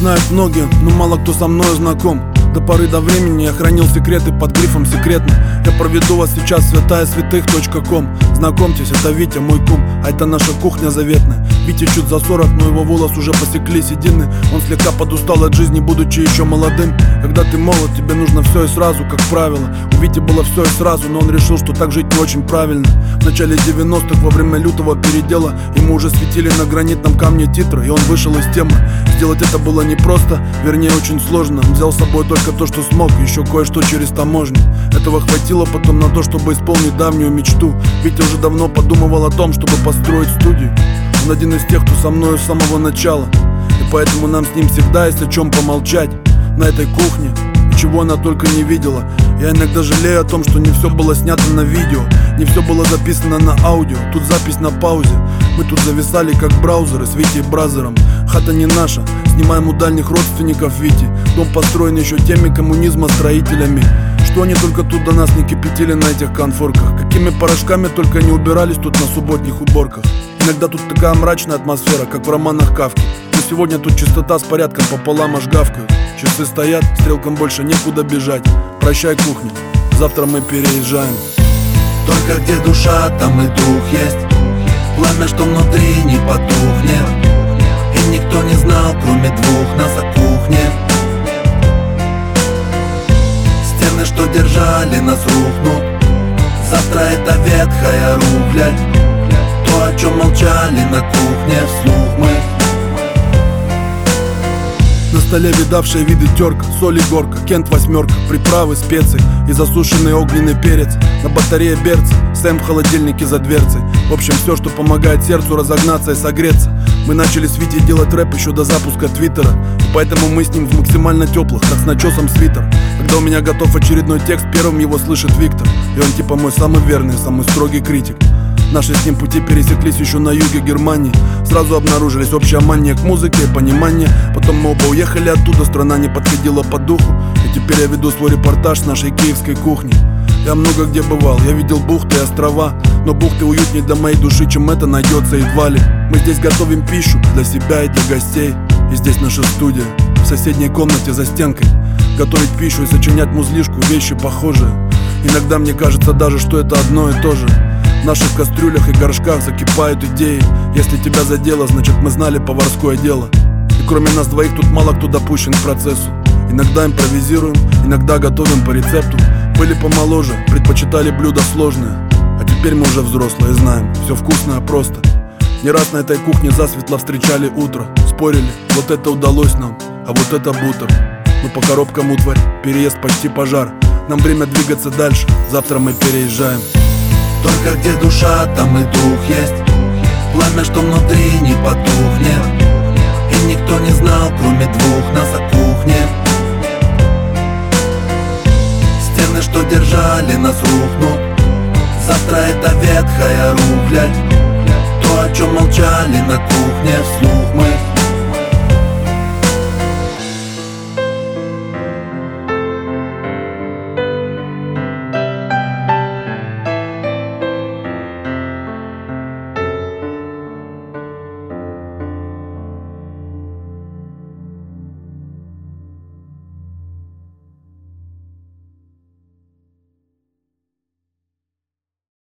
знают многие, но мало кто со мною знаком. До поры до времени я хранил секреты под грифом «секретно». Я проведу вас сейчас в святаесвятых.ком. Знакомьтесь, это Витя, мой кум, а это наша кухня заветная. Вите чуть за 40, но его волос уже посекли седины. Он слегка подустал от жизни, будучи еще молодым. Когда ты молод, тебе нужно все и сразу, как правило. У Вити было все и сразу, но он решил, что так жить не очень правильно. В начале 90-х, во время лютого передела, ему уже светили на гранитном камне титры, и он вышел из темы. Сделать это было непросто, вернее очень сложно. Он взял с собой только то, что смог, еще кое-что через таможню. Этого хватило потом на то, чтобы исполнить давнюю мечту. Витя уже давно подумывал о том, чтобы построить студию. Он один из тех, кто со мною с самого начала, и поэтому нам с ним всегда есть о чем помолчать. На этой кухне, чего она только не видела. Я иногда жалею о том, что не все было снято на видео, не все было записано на аудио. Тут запись на паузе. Мы тут зависали как браузеры с Витей Бразером. Хата не наша, снимаем у дальних родственников Вити. Дом построен еще теми коммунизма строителями. Что они только тут до нас не кипятили на этих конфорках. Какими порошками только не убирались тут на субботних уборках. Иногда тут такая мрачная атмосфера, как в романах Кафки. Но сегодня тут чистота с порядком пополам аж гавкают. Часы стоят, стрелкам больше некуда бежать. Прощай, кухня, завтра мы переезжаем. Только где душа, там и дух есть. Пламя, что внутри не потухнет. И никто не знал, кроме двух нас, о кухне. Стены, что держали нас, рухнут. Завтра это ветхая рухлядь. То, о чем молчали на кухне, вслух мы. На столе видавшие виды терка, соль и горка, Кент восьмерка, приправы, специи и засушенный огненный перец. На батарее берцы, Сэм в холодильнике за дверцей. В общем, все, что помогает сердцу разогнаться и согреться. Мы начали с Витей делать рэп еще до запуска твиттера, и поэтому мы с ним в максимально теплых, как с начесом свитер. Когда у меня готов очередной текст, первым его слышит Виктор. И он типа мой самый верный, самый строгий критик. Наши с ним пути пересеклись еще на юге Германии. Сразу обнаружились общая мания к музыке и понимание. Потом мы оба уехали оттуда, страна не подходила по духу. И теперь я веду свой репортаж с нашей киевской кухни. Я много где бывал, я видел бухты и острова, но бухты уютнее для моей души, чем это найдется едва ли. Мы здесь готовим пищу для себя и для гостей. И здесь наша студия, в соседней комнате за стенкой. Готовить пищу и сочинять музлишку, вещи похожие. Иногда мне кажется даже, что это одно и то же. В наших кастрюлях и горшках закипают идеи. Если тебя задело, значит мы знали поварское дело. И кроме нас двоих тут мало кто допущен к процессу. Иногда импровизируем, иногда готовим по рецепту. Были помоложе, предпочитали блюда сложные. А теперь мы уже взрослые, знаем, все вкусное просто. Не раз на этой кухне засветло встречали утро. Спорили, вот это удалось нам, а вот это бутер. Но по коробкам утварь, переезд почти пожар. Нам время двигаться дальше, завтра мы переезжаем. Только где душа, там и дух есть. Пламя, что внутри не потухнет. И никто не знал, кроме двух нас, о кухне. Стены, что держали нас, рухнут. Завтра это ветхая рухлядь. То, о чем молчали на кухне, вслух мы.